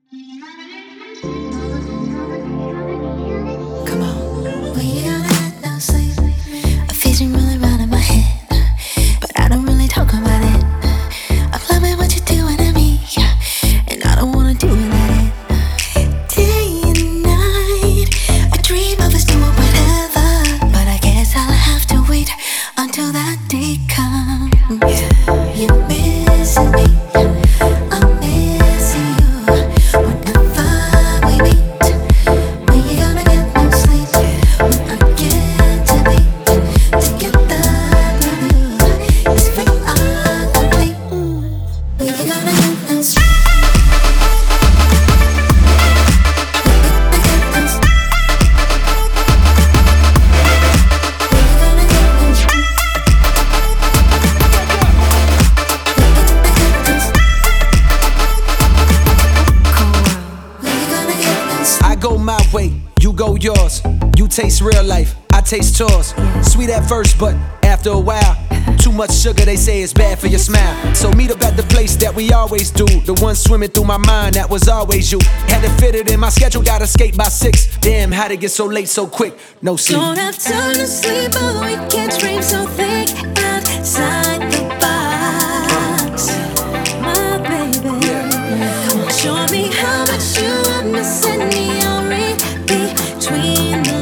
Come on. When you gonna get no sleep? A vision rolling around in my head, but I don't really talk about it. I'm loving what you're doing to me, and I don't wanna do it at it. Day and night, I dream of us doing whatever, but I guess I'll have to wait until that day comes. Yeah, you're missing me. I'm missing you. Whenever we meet, when you gonna get no sleep? When I get to be together with you, it's very incomplete. When you gonna get no sleep? I go my way, you go yours. You taste real life, I taste yours. Sweet at first, but after a while, too much sugar, they say it's bad for your smile. So meet up at the place that we always do. The one swimming through my mind, that was always you. Had to fit it in my schedule, gotta skate by 6. Damn, how'd it get so late so quick? No sleep. Don't have time to sleep, but we can't dream so thick outside the box. My baby, come on, show me how much you are missing me. I'll read between the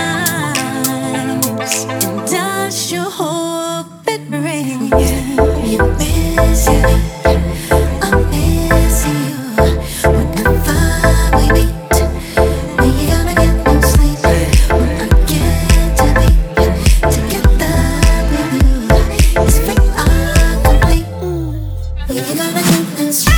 lines, and I sure hope it rains. You're missing me, I'm missing you. Whenever we meet, when you gonna get no sleep? When I get to be together with you, it's very incomplete. When you gonna get no sleep?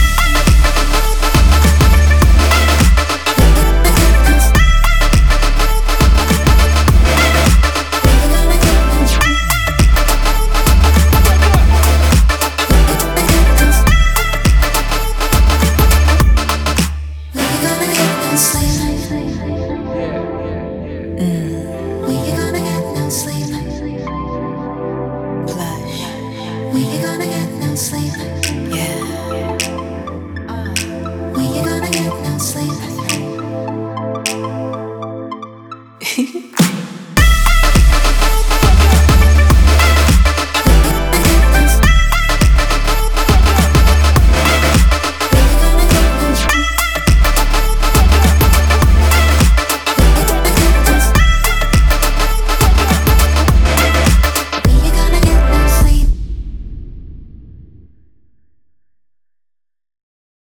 When you gonna get no sleep? Yeah. When you gonna get no sleep?